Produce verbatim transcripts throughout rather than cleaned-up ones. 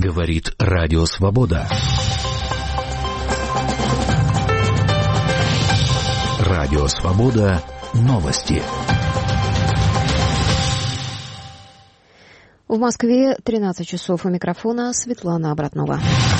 Говорит Радио Свобода. Радио Свобода. Новости. В Москве тринадцать часов. У микрофона Светлана Обратнова.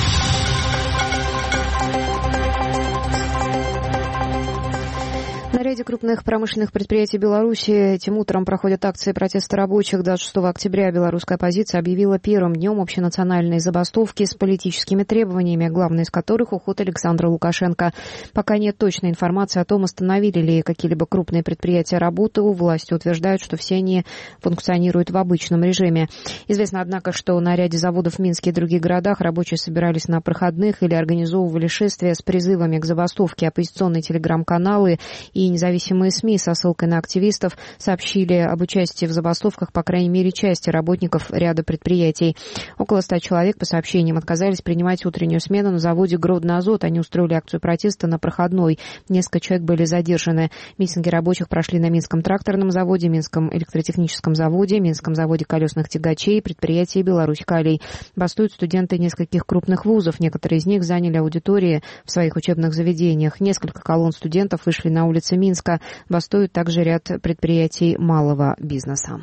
На ряде крупных промышленных предприятий Беларуси этим утром проходят акции протеста рабочих. двадцать шестого октября белорусская оппозиция объявила первым днем общенациональной забастовки с политическими требованиями, главной из которых уход Александра Лукашенко. Пока нет точной информации о том, остановили ли какие-либо крупные предприятия работу. Власти утверждают, что все они функционируют в обычном режиме. Известно, однако, что на ряде заводов в Минске и других городах рабочие собирались на проходных или организовывали шествия с призывами к забастовке. Оппозиционные телеграм-каналы и независимые СМИ со ссылкой на активистов сообщили об участии в забастовках, по крайней мере, части работников ряда предприятий. Около ста человек, по сообщениям, отказались принимать утреннюю смену на заводе «Гродно-Азот». Они устроили акцию протеста на проходной. Несколько человек были задержаны. Митинги рабочих прошли на Минском тракторном заводе, Минском электротехническом заводе, Минском заводе колесных тягачей, предприятии «Беларусь-Калий». Бастуют студенты нескольких крупных вузов. Некоторые из них заняли аудитории в своих учебных заведениях. Несколько колонн студентов вышли на улицы Минска. Бастуют также ряд предприятий малого бизнеса.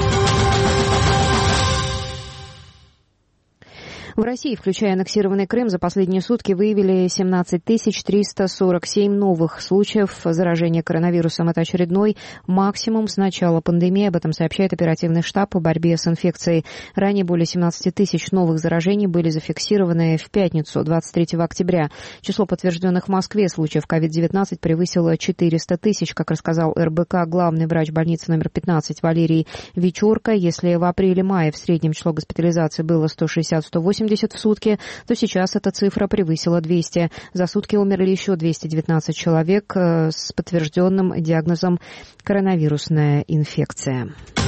В России, включая аннексированный Крым, за последние сутки выявили семнадцать тысяч триста сорок семь новых случаев заражения коронавирусом. Это очередной максимум с начала пандемии. Об этом сообщает оперативный штаб по борьбе с инфекцией. Ранее более семнадцать тысяч новых заражений были зафиксированы в пятницу, двадцать третьего октября. Число подтвержденных в Москве случаев ковид девятнадцать превысило четыреста тысяч. Как рассказал эр бэ ка главный врач больницы номер пятнадцать Валерий Вечерко, если в апреле-мае в среднем число госпитализаций было сто шестьдесят - сто восемьдесят в сутки, то сейчас эта цифра превысила двести. За сутки умерли еще двести девятнадцать человек с подтвержденным диагнозом коронавирусная инфекция.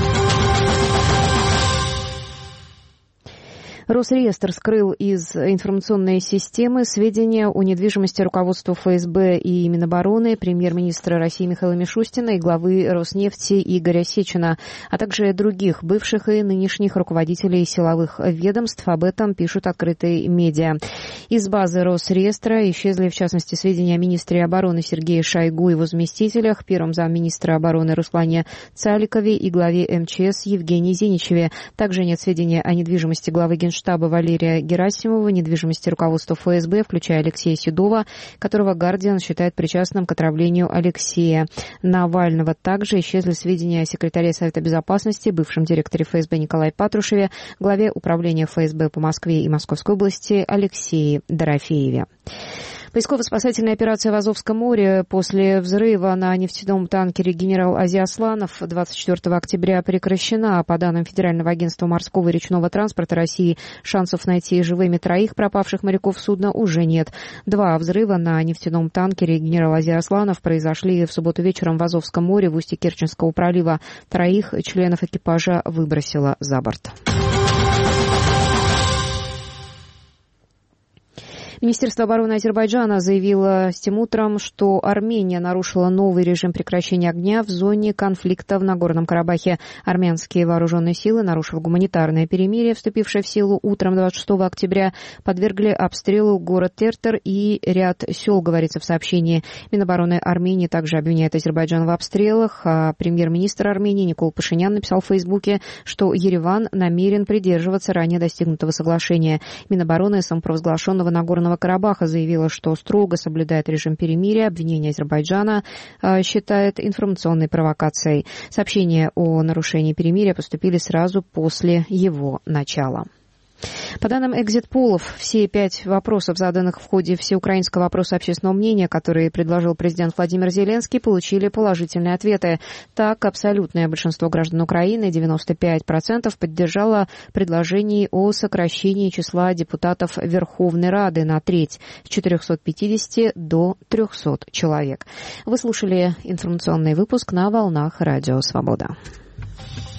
Росреестр скрыл из информационной системы сведения о недвижимости руководства эф эс бэ и Минобороны, премьер-министра России Михаила Мишустина и главы Роснефти Игоря Сечина, а также других бывших и нынешних руководителей силовых ведомств. Об этом пишут открытые медиа. Из базы Росреестра исчезли, в частности, сведения о министре обороны Сергее Шойгу и его заместителях, первом замминистра обороны Руслане Цаликове и главе эм че эс Евгении Зиничеве. Также нет сведений о недвижимости главы Генштаба штаба Валерия Герасимова, недвижимости руководства эф эс бэ, включая Алексея Седова, которого «Гардиан» считает причастным к отравлению Алексея Навального. Также исчезли сведения о секретаре Совета Безопасности, бывшем директоре эф эс бэ Николае Патрушеве, главе управления эф эс бэ по Москве и Московской области Алексее Дорофееве. Поисково-спасательная операция в Азовском море после взрыва на нефтяном танкере «Генерал Азиасланов» двадцать четвертого октября прекращена. По данным Федерального агентства морского и речного транспорта России, шансов найти живыми троих пропавших моряков судна уже нет. Два взрыва на нефтяном танкере «Генерал Азиасланов» произошли в субботу вечером в Азовском море в устье Керченского пролива. Троих членов экипажа выбросило за борт. Министерство обороны Азербайджана заявило этим утром, что Армения нарушила новый режим прекращения огня в зоне конфликта в Нагорном Карабахе. Армянские вооруженные силы, нарушив гуманитарное перемирие, вступившее в силу утром двадцать шестого октября, подвергли обстрелу город Тертер и ряд сел, говорится в сообщении. Минобороны Армении также обвиняет Азербайджан в обстрелах. А премьер-министр Армении Никол Пашинян написал в Фейсбуке, что Ереван намерен придерживаться ранее достигнутого соглашения. Минобороны самопровозглашенного Нагорного Карабаха заявила, что строго соблюдает режим перемирия. Обвинение Азербайджана э, считает информационной провокацией. Сообщения о нарушении перемирия поступили сразу после его начала. По данным экзит-полов, все пять вопросов, заданных в ходе всеукраинского опроса общественного мнения, который предложил президент Владимир Зеленский, получили положительные ответы. Так, абсолютное большинство граждан Украины, девяносто пять процентов, поддержало предложение о сокращении числа депутатов Верховной Рады на треть с четырехсот пятидесяти до трехсот человек. Вы слушали информационный выпуск на волнах Радио Свобода.